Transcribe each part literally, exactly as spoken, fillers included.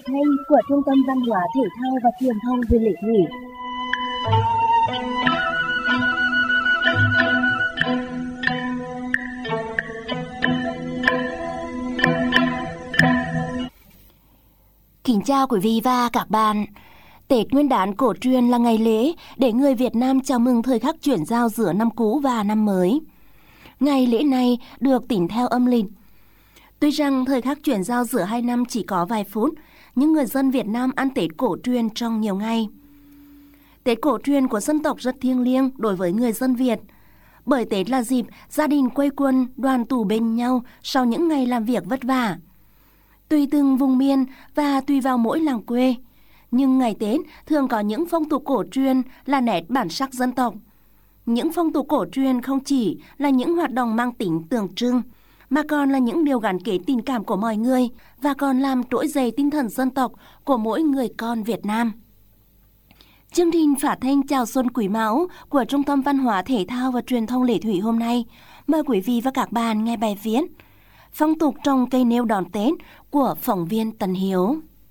thanh của Trung tâm Văn hóa Thể thao và Truyền thông huyện Lệ Thủy. Kính chào quý vị và các bạn. Tết Nguyên đán cổ truyền là ngày lễ để người Việt Nam chào mừng thời khắc chuyển giao giữa năm cũ và năm mới. Ngày lễ này được tính theo âm lịch. Tuy rằng thời khắc chuyển giao giữa hai năm chỉ có vài phút, nhưng người dân Việt Nam ăn Tết cổ truyền trong nhiều ngày. Tết cổ truyền của dân tộc rất thiêng liêng đối với người dân Việt. Bởi Tết là dịp gia đình quây quần, đoàn tụ bên nhau sau những ngày làm việc vất vả. Tùy từng vùng miền và tùy vào mỗi làng quê, nhưng ngày Tết thường có những phong tục cổ truyền là nét bản sắc dân tộc. Những phong tục cổ truyền không chỉ là những hoạt động mang tính tượng trưng, mà còn là những điều gắn kết tình cảm của mọi người và còn làm trỗi dậy tinh thần dân tộc của mỗi người con Việt Nam. Chương trình phát thanh chào xuân Quý Mão của Trung tâm Văn hóa Thể thao và Truyền thông Lệ Thủy hôm nay mời quý vị và các bạn nghe bài viết Phong tục trồng cây nêu đón Tết của phóng viên Tần Hiếu.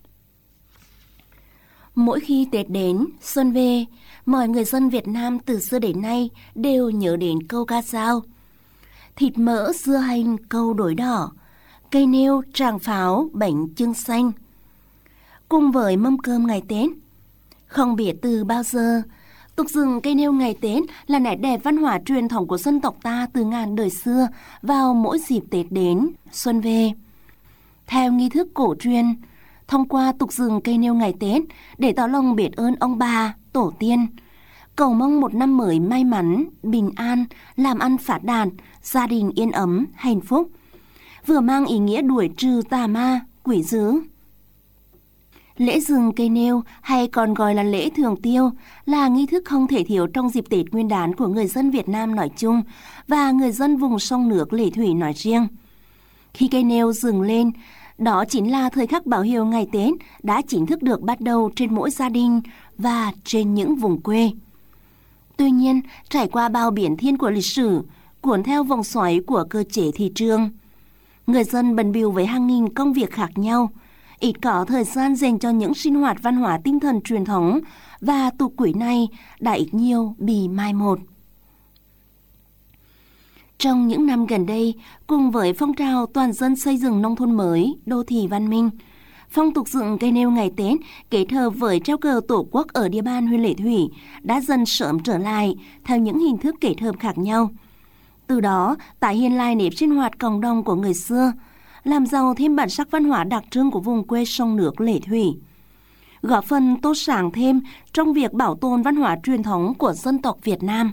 Mỗi khi Tết đến, xuân về, mọi người dân Việt Nam từ xưa đến nay đều nhớ đến câu ca dao. Thịt mỡ, dưa hành, câu đổi đỏ, cây nêu, tràng pháo, bánh chưng xanh. Cùng với mâm cơm ngày Tết, không biết từ bao giờ, tục dựng cây nêu ngày Tết là nét đẹp văn hóa truyền thống của dân tộc ta từ ngàn đời xưa vào mỗi dịp Tết đến, xuân về. Theo nghi thức cổ truyền, thông qua tục dựng cây nêu ngày Tết để tỏ lòng biết ơn ông bà, tổ tiên, cầu mong một năm mới may mắn, bình an, làm ăn phát đạt, gia đình yên ấm, hạnh phúc, vừa mang ý nghĩa đuổi trừ tà ma, quỷ dữ. Lễ dựng cây nêu hay còn gọi là lễ thường tiêu là nghi thức không thể thiếu trong dịp Tết Nguyên đán của người dân Việt Nam nói chung và người dân vùng sông nước Lệ Thủy nói riêng. Khi cây nêu dựng lên, đó chính là thời khắc báo hiệu ngày Tết đã chính thức được bắt đầu trên mỗi gia đình và trên những vùng quê. Tuy nhiên, trải qua bao biến thiên của lịch sử, cuốn theo vòng xoáy của cơ chế thị trường, người dân bận bịu với hàng nghìn công việc khác nhau, ít có thời gian dành cho những sinh hoạt văn hóa tinh thần truyền thống và tục quỷ này đã ít nhiều bị mai một. Trong những năm gần đây, cùng với phong trào toàn dân xây dựng nông thôn mới, đô thị văn minh, phong tục dựng cây nêu ngày Tết kết hợp với treo cờ Tổ quốc ở địa bàn huyện Lệ Thủy đã dần sớm trở lại theo những hình thức kết hợp khác nhau. Từ đó, tái hiện lại nếp sinh hoạt cộng đồng của người xưa, làm giàu thêm bản sắc văn hóa đặc trưng của vùng quê sông nước Lệ Thủy, góp phần tô sáng thêm trong việc bảo tồn văn hóa truyền thống của dân tộc Việt Nam.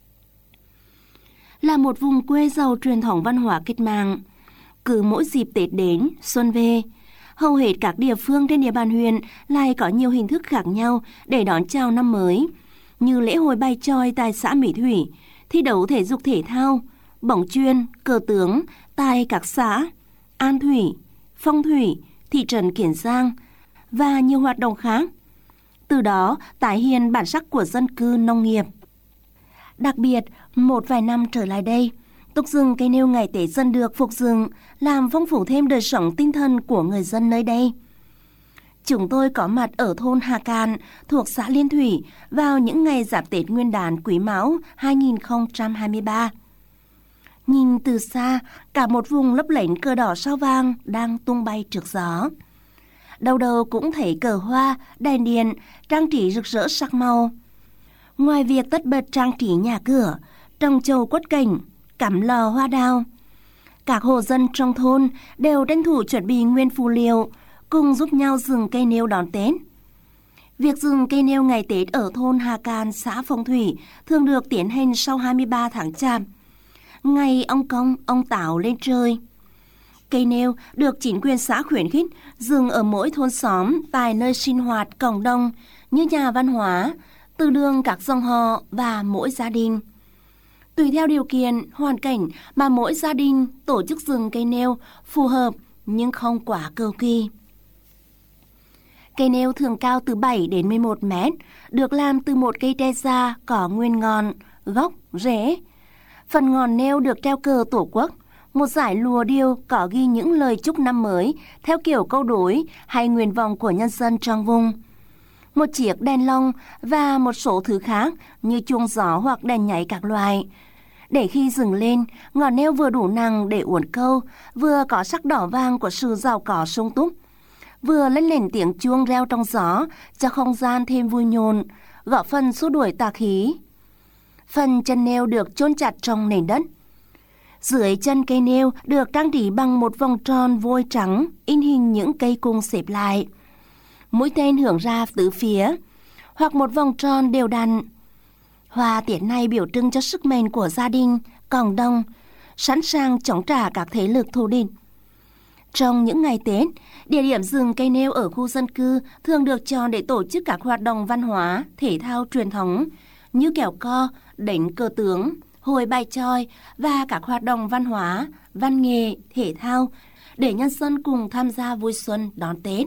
Là một vùng quê giàu truyền thống văn hóa cách mạng, cứ mỗi dịp Tết đến, xuân về, hầu hết các địa phương trên địa bàn huyện lại có nhiều hình thức khác nhau để đón chào năm mới, như lễ hội bài chòi tại xã Mỹ Thủy, thi đấu thể dục thể thao, bóng chuyền, cờ tướng tại các xã An Thủy, Phong Thủy, thị trấn Kiến Giang và nhiều hoạt động khác. Từ đó tái hiện bản sắc của dân cư nông nghiệp. Đặc biệt, một vài năm trở lại đây, tục dựng cây nêu ngày Tết dần được phục dựng, làm phong phú thêm đời sống tinh thần của người dân nơi đây. Chúng tôi có mặt ở thôn Hà Cạn thuộc xã Liên Thủy vào những ngày giáp Tết Nguyên đán Quý Mão hai không hai ba. Nhìn từ xa, cả một vùng lấp lánh cờ đỏ sao vàng đang tung bay trước gió. Đầu đầu cũng thấy cờ hoa, đèn điện, trang trí rực rỡ sắc màu. Ngoài việc tất bật trang trí nhà cửa, trồng trầu quất cảnh, cắm lò hoa đào, các hộ dân trong thôn đều tranh thủ chuẩn bị nguyên phụ liệu, cùng giúp nhau dựng cây nêu đón Tết. Việc dựng cây nêu ngày Tết ở thôn Hà Cạn, xã Phong Thủy thường được tiến hành sau hai mươi ba tháng Chạp, ngày ông Công, ông Táo lên trời. Cây nêu được chính quyền xã khuyến khích dựng ở mỗi thôn xóm tại nơi sinh hoạt cộng đồng như nhà văn hóa, từ đường các dòng họ và mỗi gia đình. Tùy theo điều kiện, hoàn cảnh mà mỗi gia đình tổ chức dựng cây nêu phù hợp nhưng không quá cầu kỳ. Cây nêu thường cao từ bảy đến mười một mét, được làm từ một cây tre già có nguyên ngọn, gốc, rễ. Phần ngọn nêu được treo cờ Tổ quốc, một dải lùa điêu có ghi những lời chúc năm mới theo kiểu câu đối hay nguyện vọng của nhân dân trong vùng. Một chiếc đèn lồng và một số thứ khác như chuông gió hoặc đèn nháy các loại. Để khi dừng lên, ngọn nêu vừa đủ nặng để uốn câu, vừa có sắc đỏ vàng của sự giàu có sung túc, vừa lên lên tiếng chuông reo trong gió cho không gian thêm vui nhộn, góp phần xua đuổi tà khí. Phần chân nêu được chôn chặt trong nền đất. Dưới chân cây nêu được trang trí bằng một vòng tròn vôi trắng in hình những cây cung xếp lại. Mũi tên hướng ra tứ phía, hoặc một vòng tròn đều đặn. Hoa tiết này biểu trưng cho sức mạnh của gia đình, cộng đồng, sẵn sàng chống trả các thế lực thù địch. Trong những ngày Tết, địa điểm dừng cây nêu ở khu dân cư thường được chọn để tổ chức các hoạt động văn hóa, thể thao truyền thống như kèo co, đánh cờ tướng, hội bài chòi và các hoạt động văn hóa, văn nghệ, thể thao để nhân dân cùng tham gia vui xuân đón Tết.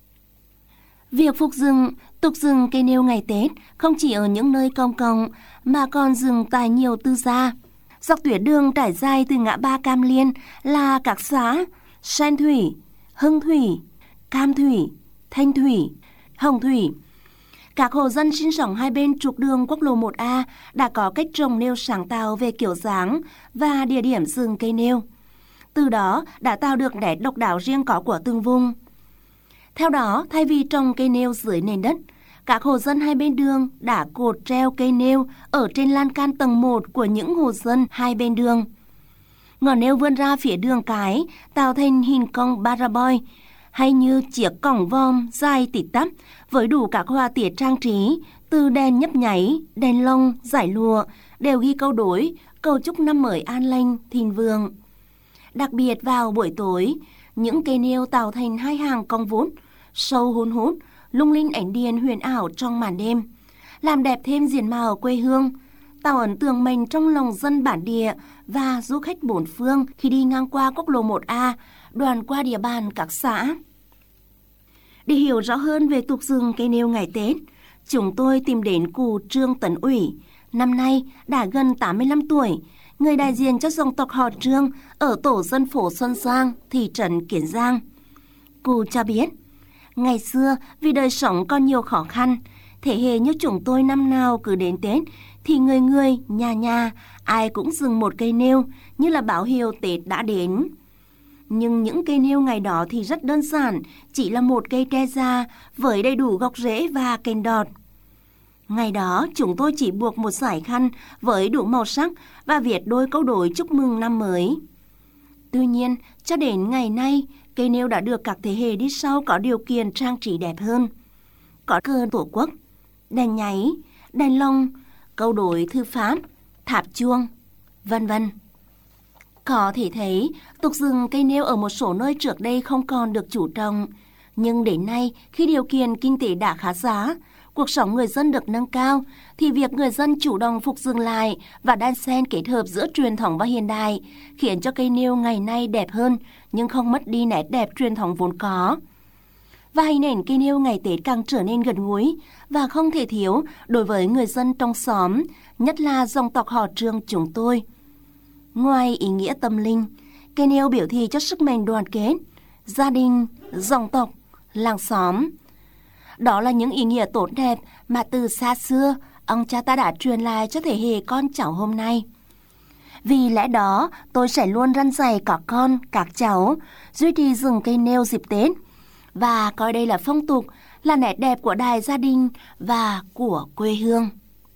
Việc phục dựng, tục dừng cây nêu ngày Tết không chỉ ở những nơi công cộng mà còn dừng tại nhiều tư gia. Dọc tuyến đường trải dài từ ngã ba Cam Liên là các xã Sen Thủy, Hưng Thủy, Cam Thủy, Thanh Thủy, Hồng Thủy. Các hộ dân sinh sống hai bên trục đường quốc lộ một A đã có cách trồng nêu sáng tạo về kiểu dáng và địa điểm dừng cây nêu. Từ đó đã tạo được nét độc đáo riêng có của từng vùng. Theo đó, thay vì trồng cây nêu dưới nền đất, các hộ dân hai bên đường đã cột treo cây nêu ở trên lan can tầng một của những hộ dân hai bên đường. Ngọn nêu vươn ra phía đường cái, tạo thành hình cong parabol, hay như chiếc cổng vòm dài tít tắp với đủ các hoa tiết trang trí, từ đèn nhấp nháy, đèn lồng, giải lụa, đều ghi câu đối, cầu chúc năm mới an lành, thịnh vượng. Đặc biệt vào buổi tối, những cây nêu tạo thành hai hàng cong vút, sâu hun hút, lung linh ánh điện huyền ảo trong màn đêm, làm đẹp thêm diện mạo quê hương, tạo ấn tượng mạnh trong lòng dân bản địa và du khách bốn phương khi đi ngang qua quốc lộ một A, đoạn qua địa bàn các xã. Để hiểu rõ hơn về tục dừng cây nêu ngày Tết, chúng tôi tìm đến cụ Trương Tấn Ủy, năm nay đã gần tám mươi lăm tuổi, người đại diện cho dòng tộc họ Trương ở tổ dân phố Xuân Giang, thị trấn Kiến Giang. Cụ cho biết, ngày xưa vì đời sống còn nhiều khó khăn, thế hệ như chúng tôi năm nào cứ đến Tết thì người người, nhà nhà, ai cũng dừng một cây nêu như là báo hiệu Tết đã đến. Nhưng những cây nêu ngày đó thì rất đơn giản, chỉ là một cây tre già với đầy đủ gốc rễ và cành đọt. Ngày đó chúng tôi chỉ buộc một dải khăn với đủ màu sắc và viết đôi câu đối chúc mừng năm mới. Tuy nhiên, cho đến ngày nay, cây nêu đã được các thế hệ đi sau có điều kiện trang trí đẹp hơn. Có cờ tổ quốc, đèn nháy, đèn lồng, câu đối thư pháp, tháp chuông, vân vân. Có thể thấy, tục dừng cây nêu ở một số nơi trước đây không còn được chú trọng. Nhưng đến nay, khi điều kiện kinh tế đã khá giả, cuộc sống người dân được nâng cao, thì việc người dân chủ động phục dựng lại và đan xen kết hợp giữa truyền thống và hiện đại khiến cho cây nêu ngày nay đẹp hơn, nhưng không mất đi nét đẹp truyền thống vốn có. Và hình ảnh cây nêu ngày Tết càng trở nên gần gũi và không thể thiếu đối với người dân trong xóm, nhất là dòng tộc họ Trương chúng tôi. Ngoài ý nghĩa tâm linh, cây nêu biểu thị cho sức mạnh đoàn kết, gia đình, dòng tộc, làng xóm. Đó là những ý nghĩa tốt đẹp mà từ xa xưa, ông cha ta đã truyền lại cho thế hệ con cháu hôm nay. Vì lẽ đó, tôi sẽ luôn răn dạy các con, các cháu, duy trì dừng cây nêu dịp Tết, và coi đây là phong tục, là nét đẹp của đại gia đình và của quê hương.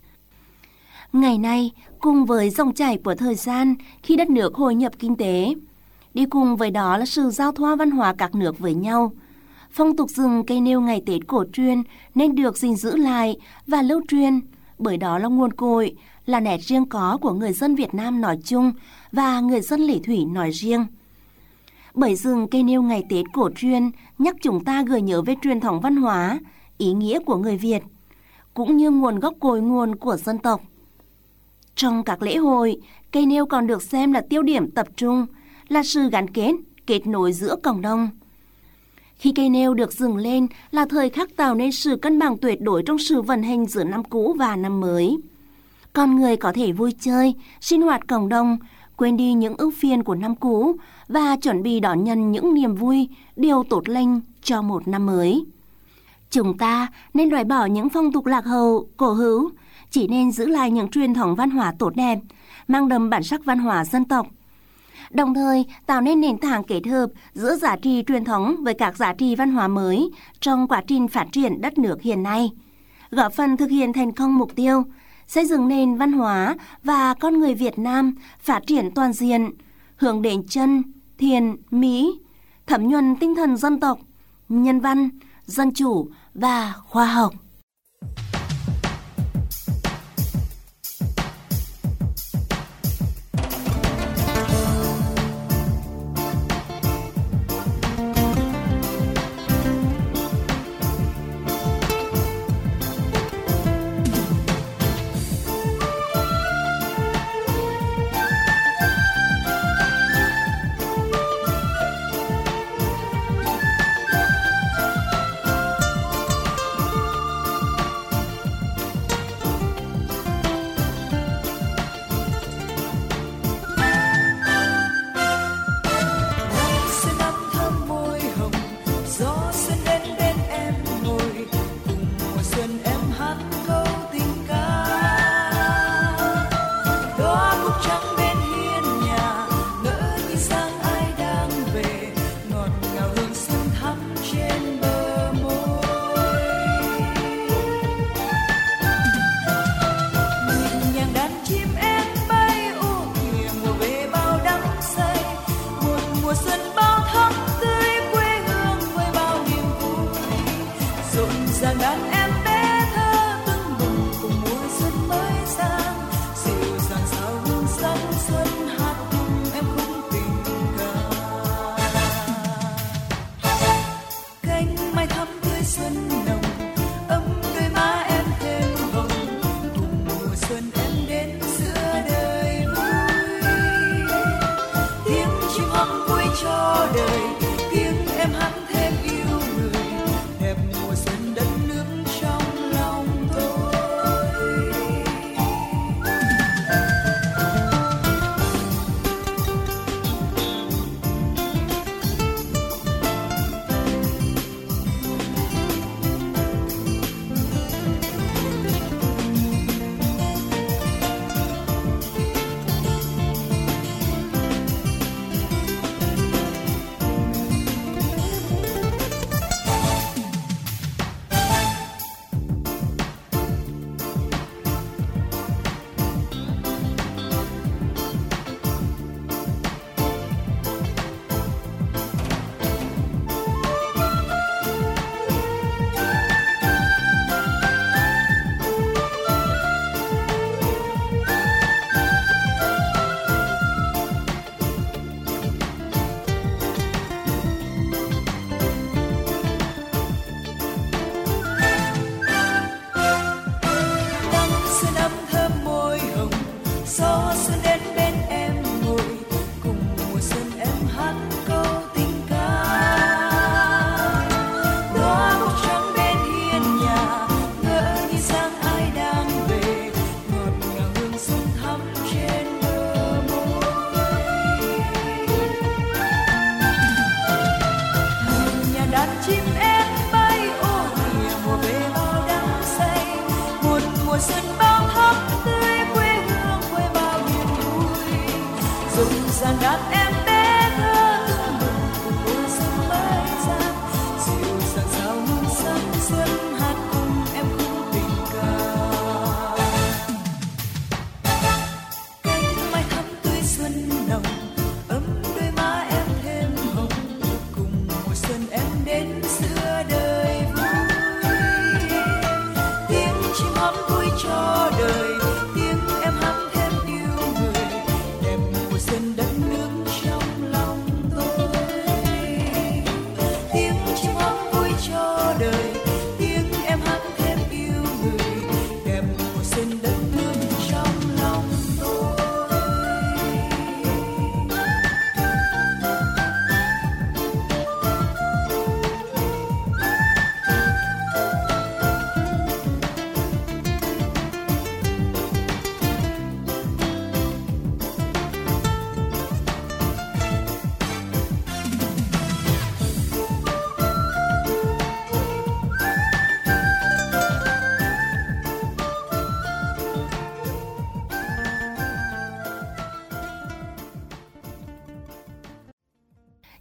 Ngày nay, cùng với dòng chảy của thời gian khi đất nước hội nhập kinh tế, đi cùng với đó là sự giao thoa văn hóa các nước với nhau, phong tục dừng cây nêu ngày Tết cổ truyền nên được gìn giữ lại và lưu truyền, bởi đó là nguồn cội, là nét riêng có của người dân Việt Nam nói chung và người dân Lệ Thủy nói riêng. Bởi dừng cây nêu ngày Tết cổ truyền nhắc chúng ta gợi nhớ về truyền thống văn hóa, ý nghĩa của người Việt, cũng như nguồn gốc cội nguồn của dân tộc. Trong các lễ hội, cây nêu còn được xem là tiêu điểm tập trung, là sự gắn kết, kết nối giữa cộng đồng. Khi cây nêu được dừng lên là thời khắc tạo nên sự cân bằng tuyệt đối trong sự vận hành giữa năm cũ và năm mới. Con người có thể vui chơi, sinh hoạt cộng đồng, quên đi những ưu phiền của năm cũ và chuẩn bị đón nhận những niềm vui, điều tốt lành cho một năm mới. Chúng ta nên loại bỏ những phong tục lạc hậu, cổ hữu, chỉ nên giữ lại những truyền thống văn hóa tốt đẹp, mang đậm bản sắc văn hóa dân tộc. Đồng thời tạo nên nền tảng kết hợp giữa giá trị truyền thống với các giá trị văn hóa mới trong quá trình phát triển đất nước hiện nay, góp phần thực hiện thành công mục tiêu xây dựng nền văn hóa và con người Việt Nam phát triển toàn diện, hướng đến chân, thiện, mỹ, thấm nhuần tinh thần dân tộc, nhân văn, dân chủ và khoa học.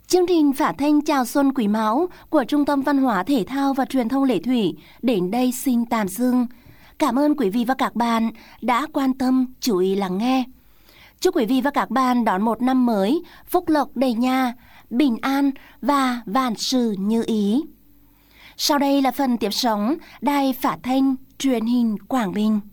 Chương trình phát thanh chào xuân Quý Mão của Trung tâm Văn hóa Thể thao và Truyền thông Lệ Thủy đến đây xin tạm dừng. Cảm ơn quý vị và các bạn đã quan tâm, chú ý lắng nghe. Chúc quý vị và các bạn đón một năm mới phúc lộc đầy nhà, bình an và vạn sự như ý. Sau đây là phần tiếp sóng Đài Phát thanh Truyền hình Quảng Bình.